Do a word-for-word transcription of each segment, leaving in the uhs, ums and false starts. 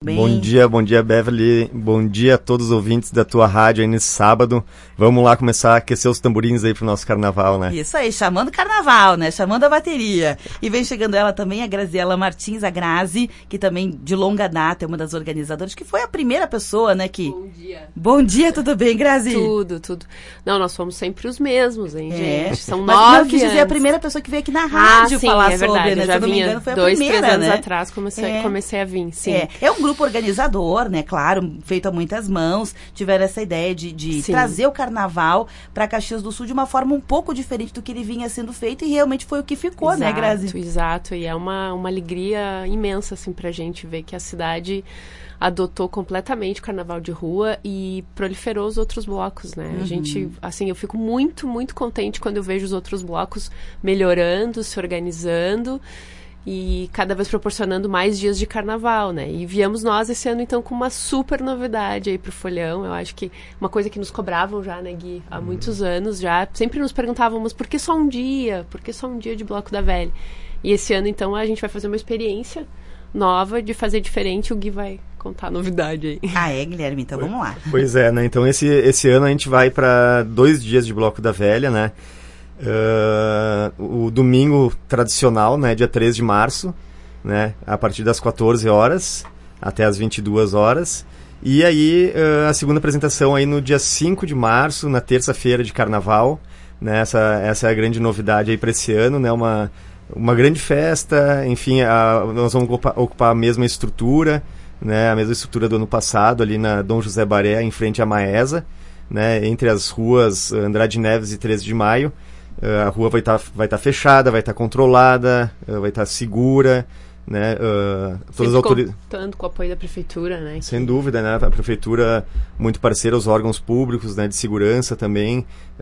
Bem... Bom dia, bom dia, Beverly. Bom dia a todos os ouvintes da tua rádio aí nesse sábado. Vamos lá começar a aquecer os tamborins aí pro nosso carnaval, né? Isso aí, chamando o carnaval, né? Chamando a bateria. E vem chegando ela também, a Graziela Martins, a Grazi, que também de longa data é uma das organizadoras, que foi a primeira pessoa, né, que... Bom dia. Bom dia, tudo bem, Grazi? Tudo, tudo. Não, nós somos sempre os mesmos, hein, é. gente? São Mas, nove não, eu quis dizer anos. a primeira pessoa que veio aqui na rádio ah, sim, falar é verdade. sobre, né? Eu já Se eu não me vinha engano, foi a dois, primeira, três anos né? atrás comecei, é. comecei a vir, sim. É. é um grupo organizador, né? Claro, feito a muitas mãos. Tiveram essa ideia de, de trazer o carnaval para Caxias do Sul de uma forma um pouco diferente do que ele vinha sendo feito, e realmente foi o que ficou, exato, né, Grazi? Exato, exato. E é uma, uma alegria imensa, assim, pra gente ver que a cidade adotou completamente o carnaval de rua e proliferou os outros blocos, né? Uhum. A gente, assim, eu fico muito, muito contente quando eu vejo os outros blocos melhorando, se organizando e cada vez proporcionando mais dias de carnaval, né? E viemos nós esse ano, então, com uma super novidade aí pro Folhão. Eu acho que uma coisa que nos cobravam já, né, Gui? Há muitos anos já. Sempre nos perguntavam, mas por que só um dia? Por que só um dia de Bloco da Velha? E esse ano, então, a gente vai fazer uma experiência nova de fazer diferente. O Gui vai contar a novidade aí. Ah, é, Guilherme? Então, vamos lá. Pois é, né? Então, esse, esse ano a gente vai para dois dias de Bloco da Velha, né? Uh, o domingo tradicional, né, dia três de março, né, a partir das quatorze horas até as vinte e duas horas. E aí uh, a segunda apresentação aí no dia cinco de março, na terça-feira de carnaval, né, essa, essa é a grande novidade aí para esse ano, né, uma, uma grande festa, enfim, a, nós vamos ocupar, ocupar a mesma estrutura, né, a mesma estrutura do ano passado, ali na Dom José Baré, em frente à Maesa, né, entre as ruas Andrade Neves e treze de maio. Uh, a rua vai estar tá, vai tá fechada, vai estar tá controlada, uh, vai estar tá segura, né? Uh, todas as autoridades... contando com o apoio da prefeitura, né? Sem dúvida, né? A prefeitura muito parceira aos órgãos públicos, né? De segurança também,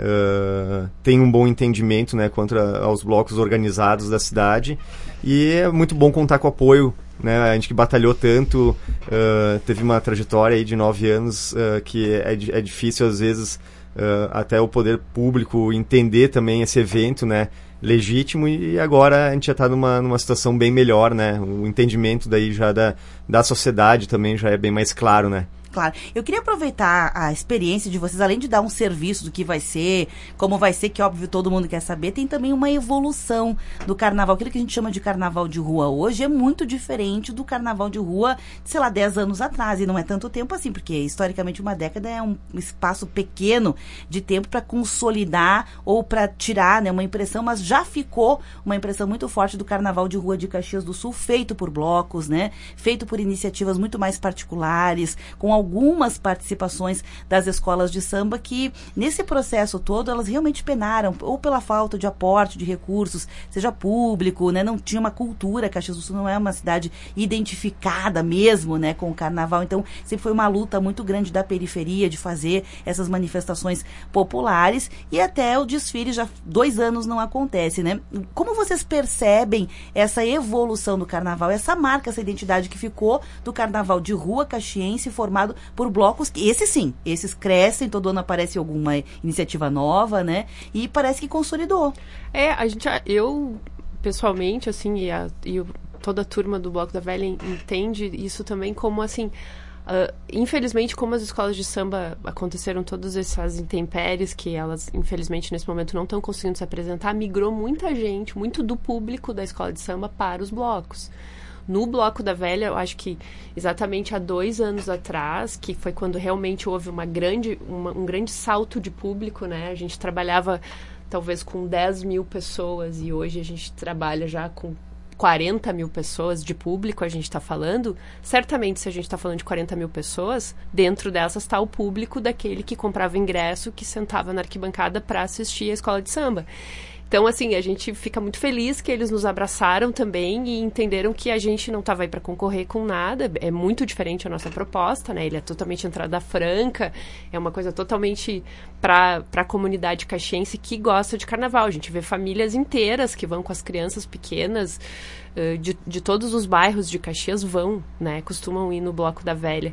uh, tem um bom entendimento, né? Quanto a, aos blocos organizados da cidade, e é muito bom contar com o apoio, né? A gente que batalhou tanto, uh, teve uma trajetória aí de nove anos uh, que é, é difícil às vezes Uh, até o poder público entender também esse evento, né, legítimo, e agora a gente já está numa, numa situação bem melhor, né, o entendimento daí já da, da sociedade também já é bem mais claro, né. Claro. Eu queria aproveitar a experiência de vocês, além de dar um serviço do que vai ser, como vai ser, que óbvio todo mundo quer saber, tem também uma evolução do carnaval. Aquilo que a gente chama de carnaval de rua hoje é muito diferente do carnaval de rua, sei lá, dez anos atrás, e não é tanto tempo assim, porque historicamente uma década é um espaço pequeno de tempo para consolidar ou para tirar, né, uma impressão, mas já ficou uma impressão muito forte do carnaval de rua de Caxias do Sul, feito por blocos, né, feito por iniciativas muito mais particulares, com algumas participações das escolas de samba que, nesse processo todo, elas realmente penaram, ou pela falta de aporte de recursos, seja público, né? Não tinha uma cultura, Caxias do Sul não é uma cidade identificada mesmo, né, com o carnaval, então sempre foi uma luta muito grande da periferia de fazer essas manifestações populares, e até o desfile já dois anos não acontece, né? Como vocês percebem essa evolução do carnaval, essa marca, essa identidade que ficou do carnaval de rua caxiense formado por blocos, que esses sim, esses crescem, todo ano aparece alguma iniciativa nova, né? E parece que consolidou. É, a gente, eu pessoalmente, assim, e, a, e toda a turma do Bloco da Velha entende isso também como, assim, uh, infelizmente, como as escolas de samba aconteceram todas essas intempéries, que elas, infelizmente, nesse momento não estão conseguindo se apresentar, migrou muita gente, muito do público da escola de samba para os blocos. No Bloco da Velha, eu acho que exatamente há dois anos atrás, que foi quando realmente houve uma grande, uma, um grande salto de público, né? A gente trabalhava talvez com dez mil pessoas e hoje a gente trabalha já com quarenta mil pessoas de público, a gente está falando. Certamente, se a gente está falando de quarenta mil pessoas, dentro dessas está o público daquele que comprava ingresso, que sentava na arquibancada para assistir a escola de samba. Então, assim, a gente fica muito feliz que eles nos abraçaram também e entenderam que a gente não estava aí para concorrer com nada. É muito diferente a nossa proposta, né? Ele é totalmente entrada franca, é uma coisa totalmente para a comunidade caxiense que gosta de carnaval. A gente vê famílias inteiras que vão com as crianças pequenas uh, de, de todos os bairros de Caxias vão, né? Costumam ir no Bloco da Velha.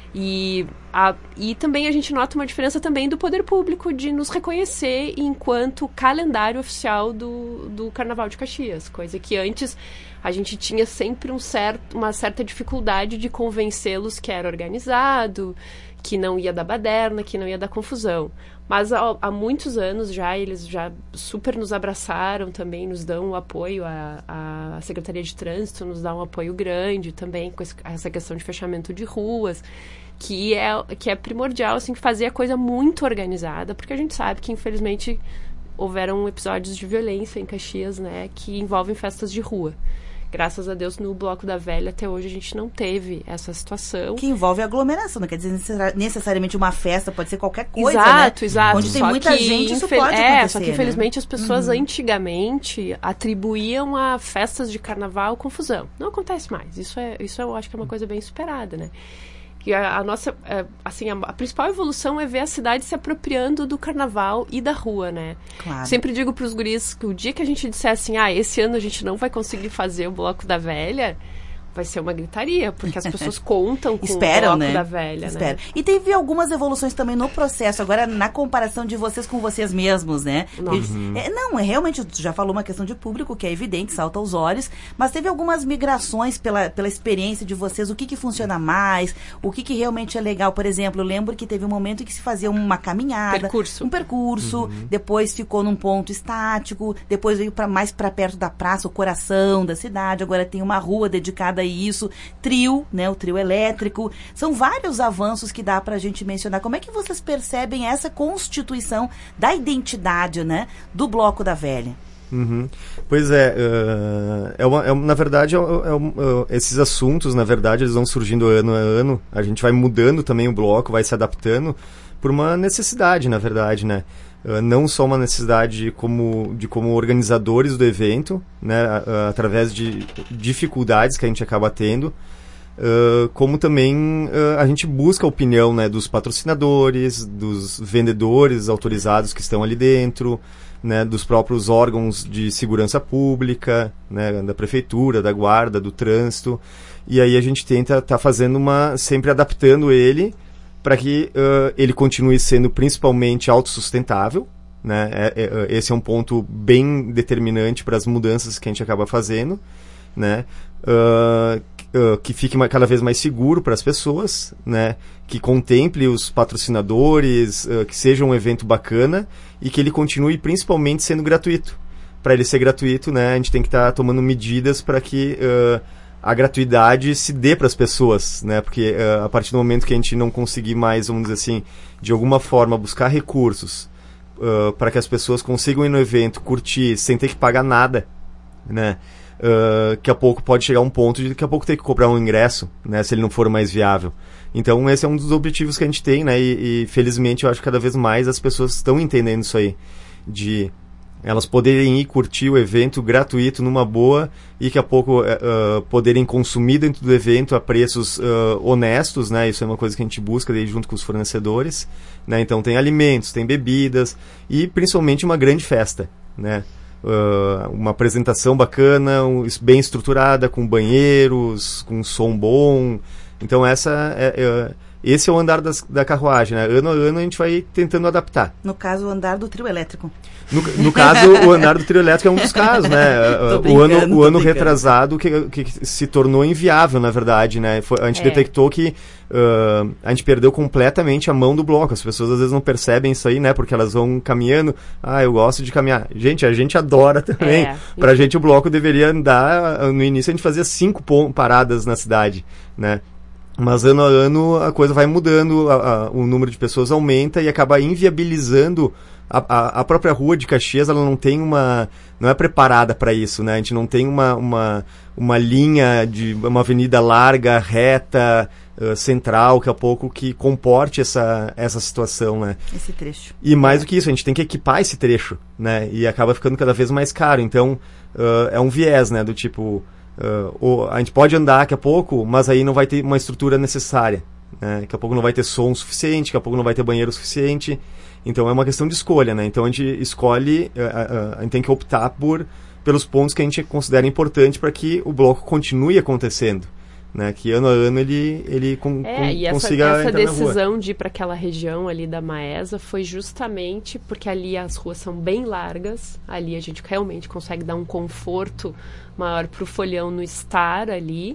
E, a, e também a gente nota uma diferença também do poder público de nos reconhecer enquanto calendário oficial do, do Carnaval de Caxias, coisa que antes a gente tinha sempre um certo, uma certa dificuldade de convencê-los que era organizado, que não ia dar baderna, que não ia dar confusão. Mas há, há muitos anos já, eles já super nos abraçaram também, nos dão o apoio, a, a Secretaria de Trânsito nos dá um apoio grande também com essa questão de fechamento de ruas, que é, que é primordial, assim, fazer a coisa muito organizada, porque a gente sabe que, infelizmente, houveram episódios de violência em Caxias, né, que envolvem festas de rua. Graças a Deus, no Bloco da Velha, até hoje, a gente não teve essa situação. Que envolve aglomeração, não quer dizer necessariamente uma festa, pode ser qualquer coisa, exato, né? Exato, Onde tem muita que, gente, isso infel... pode é, acontecer, só que, infelizmente, né? as pessoas, uhum. antigamente, atribuíam a festas de carnaval confusão. Não acontece mais. Isso, é, isso eu acho que é uma coisa bem superada, né? E a, a nossa, é, assim, a, a principal evolução é ver a cidade se apropriando do carnaval e da rua, né? Claro. Sempre digo pros guris que o dia que a gente disser assim, ah, esse ano a gente não vai conseguir fazer o Bloco da Velha, vai ser uma gritaria, porque as pessoas contam com Esperam, o Bloco né? da Velha, Espero. né? E teve algumas evoluções também no processo, agora na comparação de vocês com vocês mesmos, né? Uhum. É, não, é realmente, tu já falou uma questão de público, que é evidente, salta aos olhos, mas teve algumas migrações pela, pela experiência de vocês, o que que funciona mais, o que que realmente é legal. Por exemplo, eu lembro que teve um momento em que se fazia uma caminhada, Percurso. um percurso, Uhum. depois ficou num ponto estático, depois veio pra, mais para perto da praça, o coração da cidade, agora tem uma rua dedicada a isso, trio, né, o trio elétrico. São vários avanços que dá pra gente mencionar. Como é que vocês percebem essa constituição da identidade, né, do Bloco da Velha? Uhum. Pois é, uh, é, uma, é na verdade, é, é, é, esses assuntos, na verdade, eles vão surgindo ano a ano. A gente vai mudando também o bloco, vai se adaptando por uma necessidade, na verdade, né? Uh, não só uma necessidade de como, de como organizadores do evento, né, uh, através de dificuldades que a gente acaba tendo, uh, como também uh, a gente busca a opinião, né, dos patrocinadores, dos vendedores autorizados que estão ali dentro, né, dos próprios órgãos de segurança pública, né, da prefeitura, da guarda, do trânsito, e aí a gente tenta estar tá fazendo uma, sempre adaptando ele para que uh, ele continue sendo principalmente autossustentável, né? É, é, esse é um ponto bem determinante para as mudanças que a gente acaba fazendo, né? Uh, uh, que fique mais, cada vez mais seguro para as pessoas, né? Que contemple os patrocinadores, uh, que seja um evento bacana e que ele continue principalmente sendo gratuito. Para ele ser gratuito, né? A gente tem que estar tá tomando medidas para que uh, a gratuidade se dê para as pessoas, né? Porque uh, a partir do momento que a gente não conseguir mais, vamos dizer assim, de alguma forma buscar recursos uh, para que as pessoas consigam ir no evento, curtir, sem ter que pagar nada, né? Uh, daqui a pouco pode chegar um ponto de daqui a pouco ter que cobrar um ingresso, né? Se ele não for mais viável. Então esse é um dos objetivos que a gente tem, né? E, e felizmente eu acho que cada vez mais as pessoas estão entendendo isso aí, de elas poderem ir curtir o evento gratuito numa boa e daqui a pouco uh, poderem consumir dentro do evento a preços uh, honestos, né? Isso é uma coisa que a gente busca daí junto com os fornecedores, né? Então tem alimentos, tem bebidas e principalmente uma grande festa, né? Uh, uma apresentação bacana, um, bem estruturada, com banheiros, com som bom. Então essa é, é, esse é o andar das, da carruagem, né? Ano a ano a gente vai tentando adaptar. No caso, o andar do trio elétrico. No, no caso, o andar do trio elétrico é um dos casos, né? o ano, o ano retrasado que, que se tornou inviável, na verdade, né? Foi, a gente é. detectou que uh, a gente perdeu completamente a mão do bloco. As pessoas às vezes não percebem isso aí, né? Porque elas vão caminhando. Ah, eu gosto de caminhar. Gente, a gente adora também. É. Pra gente o bloco deveria andar... No início a gente fazia cinco paradas na cidade, né? Mas ano a ano a coisa vai mudando, a, a, o número de pessoas aumenta e acaba inviabilizando a, a, a própria rua de Caxias. Ela não tem uma, não é preparada para isso, né? A gente não tem uma, uma, uma linha de uma avenida larga, reta, uh, central, daqui a pouco que comporte essa, essa situação, né? Esse trecho. E mais do que isso, a gente tem que equipar esse trecho, né? E acaba ficando cada vez mais caro. Então uh, é um viés, né? Do tipo Uh, ou a gente pode andar daqui a pouco, mas aí não vai ter uma estrutura necessária, né? Daqui a pouco não vai ter som suficiente, daqui a pouco não vai ter banheiro suficiente. Então é uma questão de escolha, né? Então a gente escolhe, uh, uh, a gente tem que optar por, pelos pontos que a gente considera importante para que o bloco continue acontecendo, né? Que ano a ano ele, ele com, é, com, e essa, consiga essa entrar na rua. decisão de ir para aquela região ali da Maesa foi justamente porque ali as ruas são bem largas, ali a gente realmente consegue dar um conforto maior para o folião no estar ali,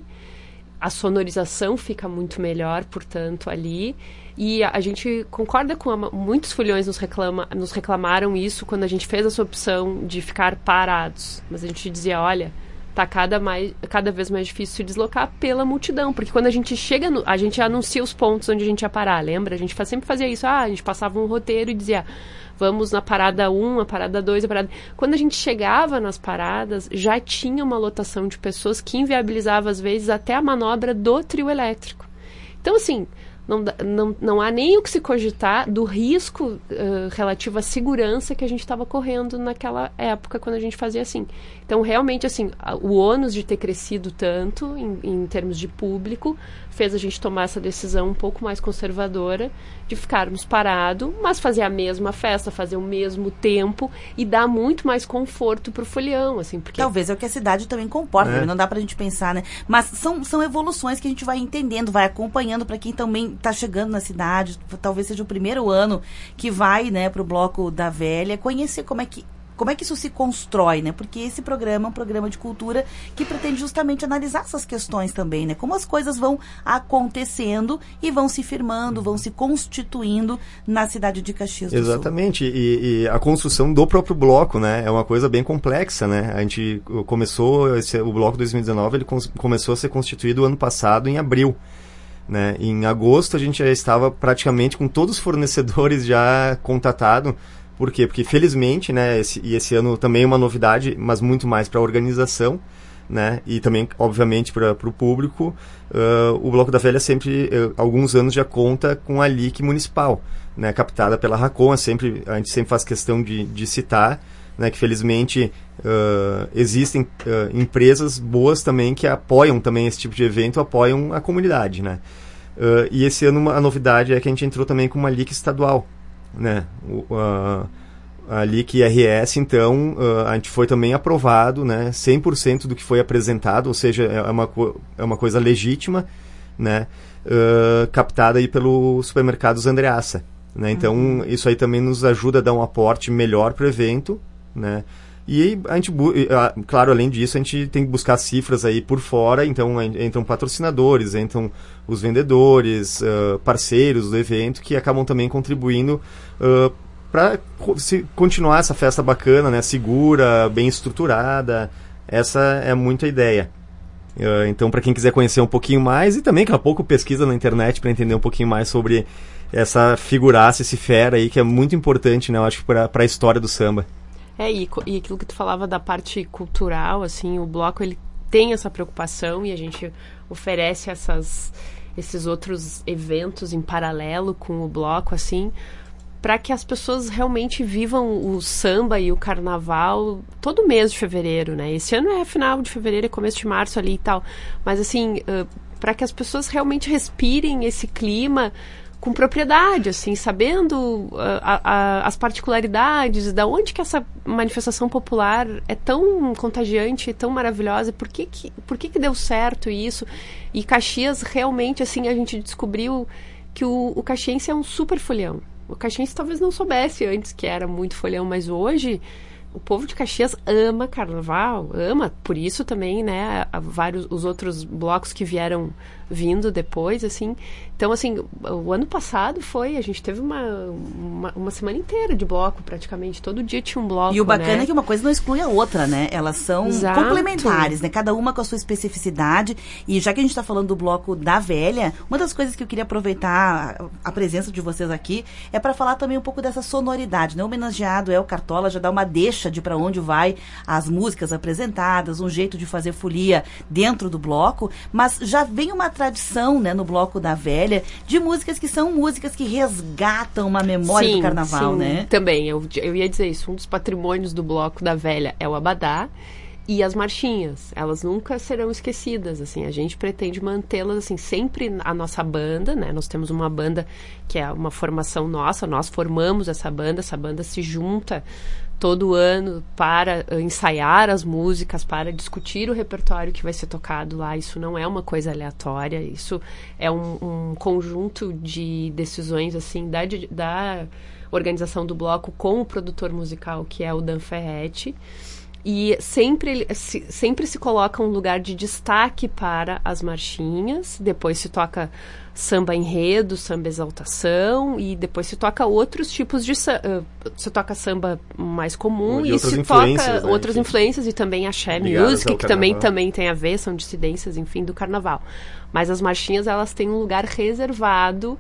a sonorização fica muito melhor, portanto, ali, e a, a gente concorda com a, muitos foliões nos, reclama, nos reclamaram isso quando a gente fez essa opção de ficar parados, mas a gente dizia, olha, tá cada, mais, cada vez mais difícil se deslocar pela multidão, porque quando a gente chega, no, a gente anuncia os pontos onde a gente ia parar, lembra? A gente faz, sempre fazia isso, ah, a gente passava um roteiro e dizia, vamos na parada um, a parada dois, a parada... Quando a gente chegava nas paradas, já tinha uma lotação de pessoas que inviabilizava, às vezes, até a manobra do trio elétrico. Então, assim, não, não, não há nem o que se cogitar do risco uh, relativo à segurança que a gente estava correndo naquela época, quando a gente fazia assim. Então, realmente, assim, o ônus de ter crescido tanto em, em termos de público fez a gente tomar essa decisão um pouco mais conservadora de ficarmos parados, mas fazer a mesma festa, fazer o mesmo tempo e dar muito mais conforto pro folião, assim, porque... Talvez é o que a cidade também comporta, é. Não dá pra gente pensar, né? Mas são, são evoluções que a gente vai entendendo, vai acompanhando para quem também tá chegando na cidade, talvez seja o primeiro ano que vai, né, pro Bloco da Velha, conhecer como é que Como é que isso se constrói, né? Porque esse programa é um programa de cultura que pretende justamente analisar essas questões também, né? Como as coisas vão acontecendo e vão se firmando, vão se constituindo na cidade de Caxias do Sul. Exatamente. E, e a construção do próprio bloco, né? É uma coisa bem complexa, né? A gente começou, esse, o bloco dois mil e dezenove, ele com, começou a ser constituído ano passado, em abril. Né? Em agosto, a gente já estava praticamente com todos os fornecedores já contatados. Por quê? Porque, felizmente, né, esse, e esse ano também é uma novidade, mas muito mais para a organização, né, e também, obviamente, para o público, uh, o Bloco da Velha sempre, uh, alguns anos, já conta com a L I C municipal, né, captada pela Racon. É sempre, a gente sempre faz questão de, de citar, né, que, felizmente, uh, existem uh, empresas boas também que apoiam também esse tipo de evento, apoiam a comunidade, né. Uh, e esse ano uma, a novidade é que a gente entrou também com uma L I C estadual, né, o, uh, a L I C R S, então, uh, a gente foi também aprovado, né, cem por cento do que foi apresentado, ou seja, é uma, é uma coisa legítima, né, uh, captada aí pelo Supermercados Andreassa, né, então uhum. Isso aí também nos ajuda a dar um aporte melhor para o evento, né, e a gente, claro, além disso, a gente tem que buscar cifras aí por fora, então entram patrocinadores, entram os vendedores, uh, parceiros do evento, que acabam também contribuindo uh, para continuar essa festa bacana, né, segura, bem estruturada. Essa é muito a ideia. Uh, então, para quem quiser conhecer um pouquinho mais, e também daqui a pouco pesquisa na internet para entender um pouquinho mais sobre essa figuraça, esse fera aí, que é muito importante, né, eu acho, para a história do samba. É, e, e aquilo que tu falava da parte cultural, assim, o bloco, ele tem essa preocupação e a gente oferece essas, esses outros eventos em paralelo com o bloco, assim, para que as pessoas realmente vivam o samba e o carnaval todo mês de fevereiro, né? Esse ano é final de fevereiro, é começo de março ali e tal, mas assim, uh, para que as pessoas realmente respirem esse clima com propriedade, assim, sabendo uh, a, a, as particularidades, da onde que essa manifestação popular é tão contagiante, tão maravilhosa, por que que, por que que deu certo isso? E Caxias, realmente, assim, a gente descobriu que o, o caxiense é um super folião. O caxiense talvez não soubesse antes que era muito folião, mas hoje o povo de Caxias ama carnaval, ama, por isso também, né, vários, os outros blocos que vieram vindo depois, assim. Então, assim, o ano passado foi, a gente teve uma, uma, uma semana inteira de bloco, praticamente, todo dia tinha um bloco, E o bacana né? é que uma coisa não exclui a outra, né? Elas são Exato. complementares, né? Cada uma com a sua especificidade. E já que a gente está falando do Bloco da Velha, uma das coisas que eu queria aproveitar a, a presença de vocês aqui é para falar também um pouco dessa sonoridade, né? O homenageado é o Cartola, já dá uma deixa de para onde vai as músicas apresentadas, um jeito de fazer folia dentro do bloco, mas já vem uma tradição, né, no Bloco da Velha, de músicas que são músicas que resgatam uma memória sim, do carnaval, sim, né? Também, eu, eu ia dizer isso, um dos patrimônios do Bloco da Velha é o Abadá e as marchinhas, elas nunca serão esquecidas, assim, a gente pretende mantê-las, assim, sempre a nossa banda, né, nós temos uma banda que é uma formação nossa, nós formamos essa banda, essa banda se junta todo ano para uh, ensaiar as músicas, para discutir o repertório que vai ser tocado lá. Isso não é uma coisa aleatória, isso é um, um conjunto de decisões assim da, da organização do bloco com o produtor musical, que é o Dan Ferretti. E sempre se, sempre se coloca um lugar de destaque para as marchinhas, depois se toca samba enredo, samba exaltação, e depois se toca outros tipos de samba, uh, se toca samba mais comum e, e se toca né, outras enfim. influências, e também axé music, que também, também tem a ver, são dissidências, enfim, do carnaval. Mas as marchinhas, elas têm um lugar reservado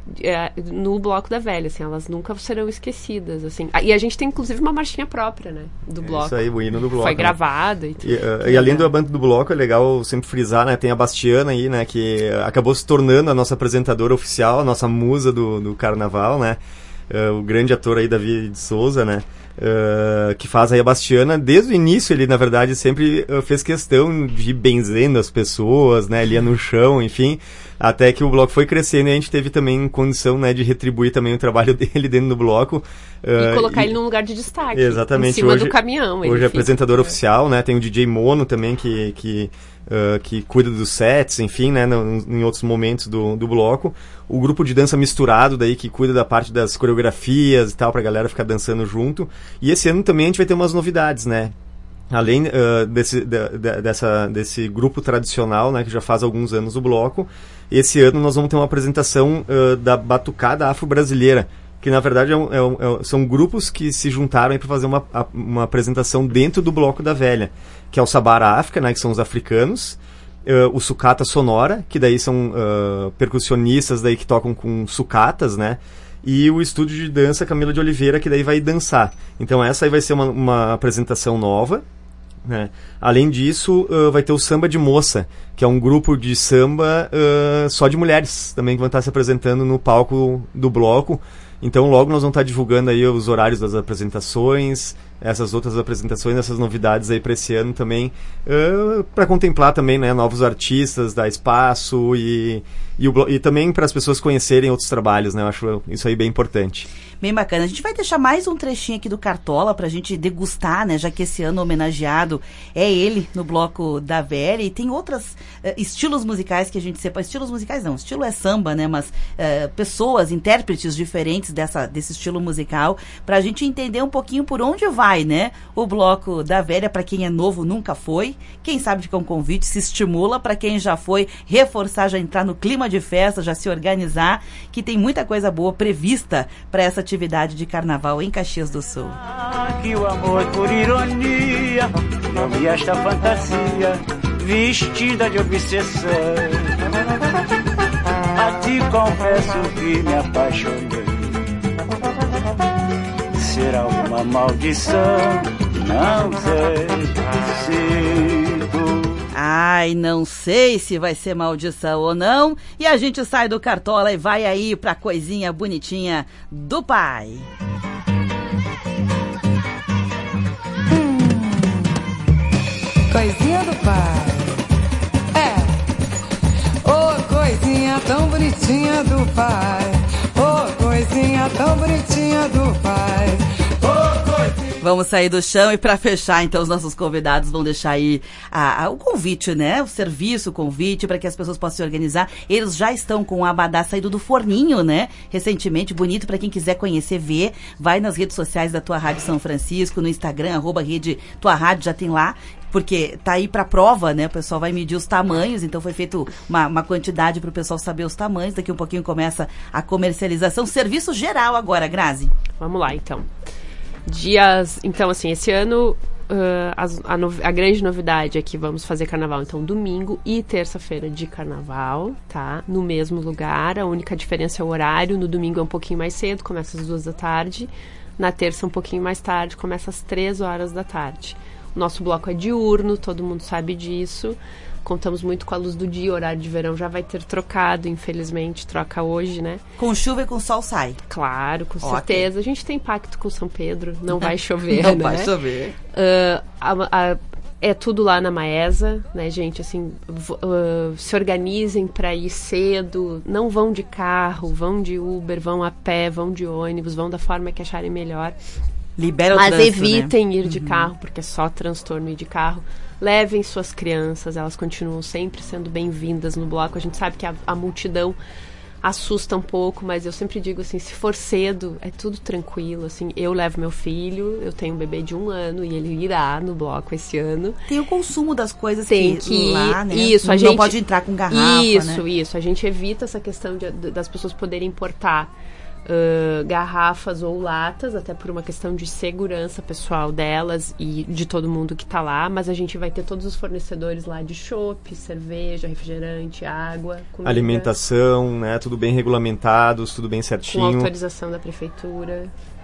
É, no Bloco da Velha, assim, elas nunca serão esquecidas, assim. Ah, e a gente tem, inclusive, uma marchinha própria, né, do bloco. Isso aí, o hino do bloco. Foi né? gravada e tudo. E, uh, e além da banda do bloco, é legal sempre frisar, né, tem a Bastiana aí, né, que acabou se tornando a nossa apresentadora oficial, a nossa musa do, do carnaval, né, uh, o grande ator aí, Davi de Souza, né, Uh, que faz aí a Bastiana. Desde o início ele, na verdade, sempre uh, fez questão de ir benzendo as pessoas, né, ali no chão, enfim, até que o bloco foi crescendo e a gente teve também condição, né, de retribuir também o trabalho dele dentro do bloco. Uh, e colocar e, ele num lugar de destaque, exatamente, em cima hoje, do caminhão. Hoje é apresentador é. oficial, né, tem o D J Mono também, que... que Uh, que cuida dos sets, enfim, né, no, em outros momentos do, do bloco. O grupo de dança misturado daí, que cuida da parte das coreografias e tal, pra galera ficar dançando junto. E esse ano também a gente vai ter umas novidades, né? Além uh, desse, de, de, dessa, desse grupo tradicional, né, que já faz alguns anos o bloco, esse ano nós vamos ter uma apresentação uh, da Batucada Afro-Brasileira, que na verdade é um, é um, é, são grupos que se juntaram para fazer uma, a, uma apresentação dentro do Bloco da Velha, que é o Sabara África, né, que são os africanos, uh, o Sucata Sonora, que daí são uh, percussionistas daí que tocam com sucatas, né, e o estúdio de dança Camila de Oliveira, que daí vai dançar. Então essa aí vai ser uma, uma apresentação nova, né. Além disso, uh, vai ter o Samba de Moça, que é um grupo de samba uh, só de mulheres, também que vão estar se apresentando no palco do bloco. Então logo nós vamos estar divulgando aí os horários das apresentações, essas outras apresentações, essas novidades aí para esse ano também, uh, para contemplar também, né, novos artistas, dar espaço e, e, o, e também para as pessoas conhecerem outros trabalhos, né, eu acho isso aí bem importante. Bem bacana. A gente vai deixar mais um trechinho aqui do Cartola pra gente degustar, né? Já que esse ano homenageado é ele no Bloco da Velha. E tem outros uh, estilos musicais que a gente separa. Estilos musicais não, estilo é samba, né? Mas uh, pessoas, intérpretes diferentes dessa, desse estilo musical, pra gente entender um pouquinho por onde vai, né? O Bloco da Velha, pra quem é novo, nunca foi. Quem sabe fica um convite, se estimula. Pra quem já foi, reforçar, já entrar no clima de festa, já se organizar, que tem muita coisa boa prevista pra essa atividade de carnaval em Caxias do Sul. Que o amor por ironia, não vi esta fantasia vestida de obsessão. A ti confesso que me apaixonei. Será uma maldição? Não sei. Ai, não sei se vai ser maldição ou não. E a gente sai do Cartola e vai aí pra coisinha bonitinha do pai. Hum, coisinha do pai. É. Ô, oh, coisinha tão bonitinha do pai. Ô, oh, coisinha tão bonitinha do pai. Vamos sair do chão e para fechar, então, os nossos convidados vão deixar aí a, a, o convite, né? O serviço, o convite, para que as pessoas possam se organizar. Eles já estão com o abadá saído do forninho, né? Recentemente, bonito, para quem quiser conhecer, ver. Vai nas redes sociais da Tua Rádio São Francisco, no Instagram, arroba rede Tua Rádio, já tem lá. Porque tá aí pra prova, né? O pessoal vai medir os tamanhos, então foi feito uma, uma quantidade para o pessoal saber os tamanhos. Daqui um pouquinho começa a comercialização. Serviço geral agora, Grazi. Vamos lá, então. Dias, então assim, esse ano uh, as, a, no, a grande novidade é que vamos fazer carnaval, então, domingo e terça-feira de carnaval, tá? No mesmo lugar, a única diferença é o horário. No domingo é um pouquinho mais cedo, começa às duas da tarde. Na terça um pouquinho mais tarde, começa às três horas da tarde. O nosso bloco é diurno, todo mundo sabe disso. Contamos muito com a luz do dia, o horário de verão já vai ter trocado, infelizmente, troca hoje, né? Com chuva e com sol sai. Claro, com okay. certeza. A gente tem pacto com São Pedro, não vai chover, não né? vai chover. Uh, a, a, é tudo lá na Maesa, né, gente? Assim, uh, se organizem para ir cedo, não vão de carro, vão de Uber, vão a pé, vão de ônibus, vão da forma que acharem melhor. Libera o Mas trânsito, evitem né? ir de carro, porque é só transtorno ir de carro. Levem suas crianças, elas continuam sempre sendo bem-vindas no bloco. A gente sabe que a, a multidão assusta um pouco, mas eu sempre digo assim, se for cedo, é tudo tranquilo, assim. Eu levo meu filho, eu tenho um bebê de um ano e ele irá no bloco esse ano. Tem o consumo das coisas Tem que, que lá, né? isso, não, a gente não pode entrar com garrafa, Isso, né? isso. A gente evita essa questão de, de, das pessoas poderem importar Uh, garrafas ou latas, até por uma questão de segurança pessoal delas e de todo mundo que está lá, mas a gente vai ter todos os fornecedores lá de chopp, cerveja, refrigerante, água, comida, alimentação, né? Tudo bem regulamentado, tudo bem com certinho. autorização da prefeitura.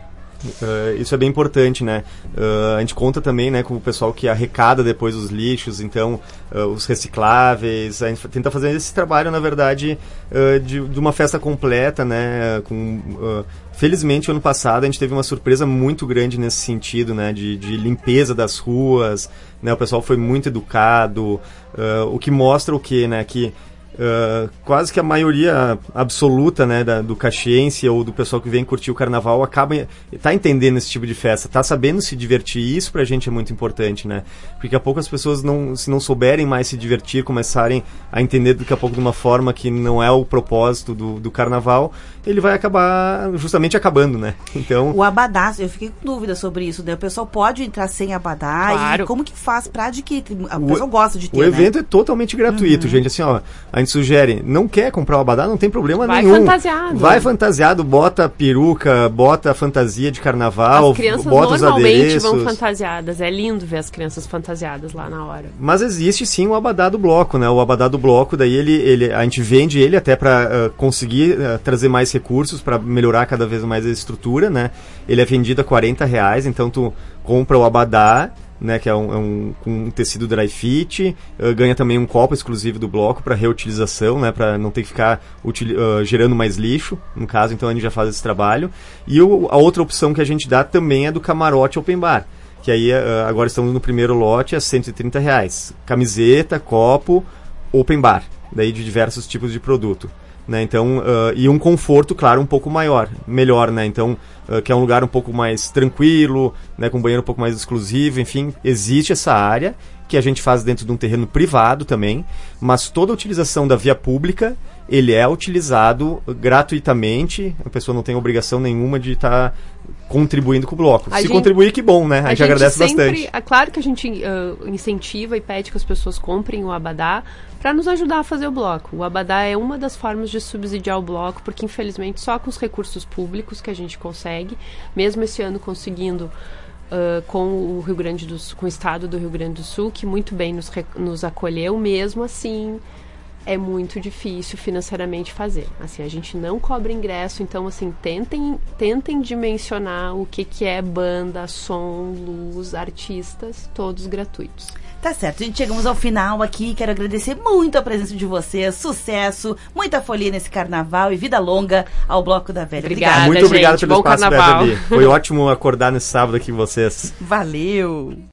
Uh, isso é bem importante, né? Uh, a gente conta também, né, com o pessoal que arrecada depois os lixos, então uh, os recicláveis. A gente tenta fazer esse trabalho, na verdade, uh, de, de uma festa completa, né? Com, uh, felizmente, ano passado a gente teve uma surpresa muito grande nesse sentido, né? De, de limpeza das ruas, né? O pessoal foi muito educado, uh, o que mostra o quê, né? Que Uh, quase que a maioria absoluta, né, da, do caxiense ou do pessoal que vem curtir o carnaval acaba tá entendendo esse tipo de festa, tá sabendo se divertir, e isso pra gente é muito importante, né, porque daqui a pouco as pessoas não, se não souberem mais se divertir, começarem a entender daqui a pouco de uma forma que não é o propósito do, do carnaval, ele vai acabar justamente acabando, né, então... O abadá, eu fiquei com dúvida sobre isso, né, o pessoal pode entrar sem abadá, claro. E como que faz pra adquirir? O pessoal gosta de ter, O evento né? é totalmente gratuito, uhum. gente, assim, ó, a gente sugere, não quer comprar o abadá, não tem problema Vai nenhum. fantasiado. Vai fantasiado, bota peruca, bota fantasia de carnaval, As crianças bota os normalmente adereços. vão fantasiadas, é lindo ver as crianças fantasiadas lá na hora. Mas existe sim o abadá do bloco, né? O abadá do bloco, daí ele, ele, a gente vende ele até para uh, conseguir uh, trazer mais recursos, para melhorar cada vez mais a estrutura, né? Ele é vendido a quarenta reais, então tu compra o abadá, né, que é um, é um, um tecido dry fit, uh, ganha também um copo exclusivo do bloco para reutilização, né, para não ter que ficar util, uh, gerando mais lixo, no caso, então a gente já faz esse trabalho. E o, a outra opção que a gente dá também é do camarote open bar, que aí uh, agora estamos no primeiro lote a cento e trinta reais. Camiseta, copo, open bar, daí de diversos tipos de produto. Né, então, uh, e um conforto, claro, um pouco maior, melhor, né, então, uh, que é um lugar um pouco mais tranquilo, né, com um banheiro um pouco mais exclusivo, enfim, existe essa área que a gente faz dentro de um terreno privado também, mas toda a utilização da via pública, ele é utilizado gratuitamente, a pessoa não tem obrigação nenhuma de estar tá contribuindo com o bloco. A Se gente, contribuir, que bom, né, a, a gente agradece sempre, bastante. É claro que a gente uh, incentiva e pede que as pessoas comprem o abadá para nos ajudar a fazer o bloco. O abadá é uma das formas de subsidiar o bloco, porque infelizmente só com os recursos públicos que a gente consegue, mesmo esse ano conseguindo uh, com o Rio Grande do Sul, com o estado do Rio Grande do Sul, que muito bem nos, nos acolheu, mesmo assim é muito difícil financeiramente fazer. Assim, a gente não cobra ingresso, então assim, tentem, tentem dimensionar o que, que é banda, som, luz, artistas, todos gratuitos. Tá certo, gente, chegamos ao final aqui, quero agradecer muito a presença de vocês, sucesso, muita folia nesse carnaval e vida longa ao Bloco da Velha. Obrigada, muito gente, obrigado pelo bom espaço, carnaval. Beth, foi ótimo acordar nesse sábado aqui com vocês. Valeu!